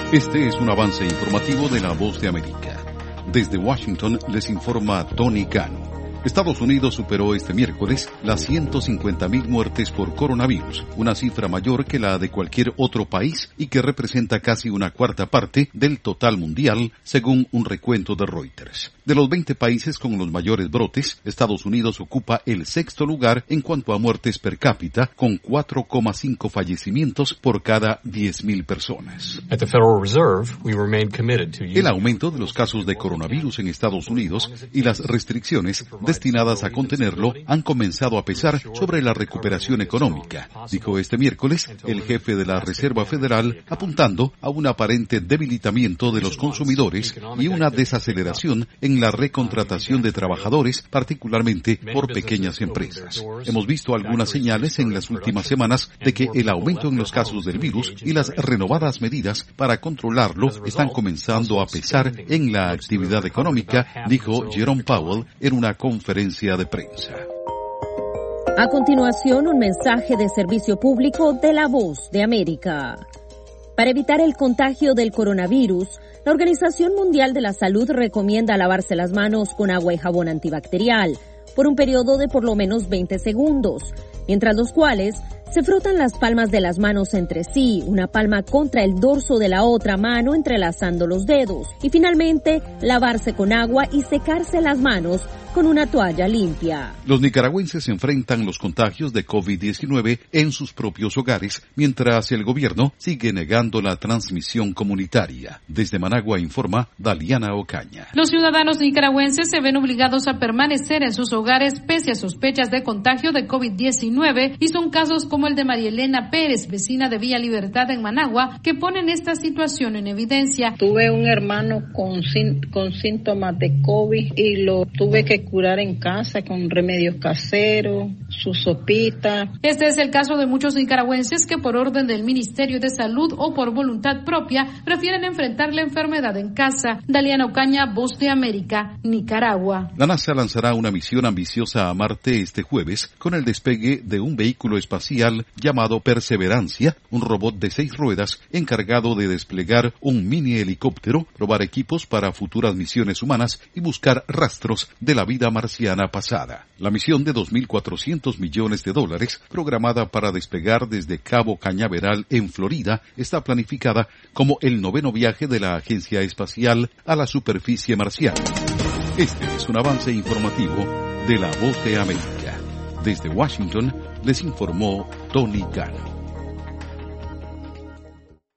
Este es un avance informativo de La Voz de América. Desde Washington les informa Tony Cano. Estados Unidos superó este miércoles las 150.000 muertes por coronavirus, una cifra mayor que la de cualquier otro país y que representa casi una cuarta parte del total mundial, según un recuento de Reuters. De los 20 países con los mayores brotes, Estados Unidos ocupa el sexto lugar en cuanto a muertes per cápita, con 4,5 fallecimientos por cada 10.000 personas. El aumento de los casos de coronavirus en Estados Unidos y las restricciones destinadas a contenerlo han comenzado a pesar sobre la recuperación económica, dijo este miércoles el jefe de la Reserva Federal, apuntando a un aparente debilitamiento de los consumidores y una desaceleración en la recontratación de trabajadores, particularmente por pequeñas empresas. Hemos visto algunas señales en las últimas semanas de que el aumento en los casos del virus y las renovadas medidas para controlarlo están comenzando a pesar en la actividad económica, dijo Jerome Powell en una conferencia de prensa. A continuación, un mensaje de servicio público de La Voz de América. Para evitar el contagio del coronavirus, la Organización Mundial de la Salud recomienda lavarse las manos con agua y jabón antibacterial por un periodo de por lo menos 20 segundos, mientras los cuales se frotan las palmas de las manos entre sí, una palma contra el dorso de la otra mano entrelazando los dedos, y finalmente lavarse con agua y secarse las manos con una toalla limpia. Los nicaragüenses enfrentan los contagios de COVID-19 en sus propios hogares, mientras el gobierno sigue negando la transmisión comunitaria. Desde Managua informa Daliana Ocaña. Los ciudadanos nicaragüenses se ven obligados a permanecer en sus hogares pese a sospechas de contagio de COVID-19 y son casos como el de María Elena Pérez, vecina de Villa Libertad en Managua, que ponen esta situación en evidencia. Tuve un hermano con síntomas de COVID y lo tuve que curar en casa con remedios caseros, su sopita. Este es el caso de muchos nicaragüenses que por orden del Ministerio de Salud o por voluntad propia prefieren enfrentar la enfermedad en casa. Daliana Ocaña, Voz de América, Nicaragua. La NASA lanzará una misión ambiciosa a Marte este jueves con el despegue de un vehículo espacial llamado Perseverancia, un robot de 6 ruedas encargado de desplegar un mini helicóptero, probar equipos para futuras misiones humanas y buscar rastros de la vida marciana pasada. La misión de $2.400 millones, programada para despegar desde Cabo Cañaveral en Florida, está planificada como el 9º viaje de la Agencia Espacial a la superficie marciana. Este es un avance informativo de La Voz de América. Desde Washington les informó Tony Cano.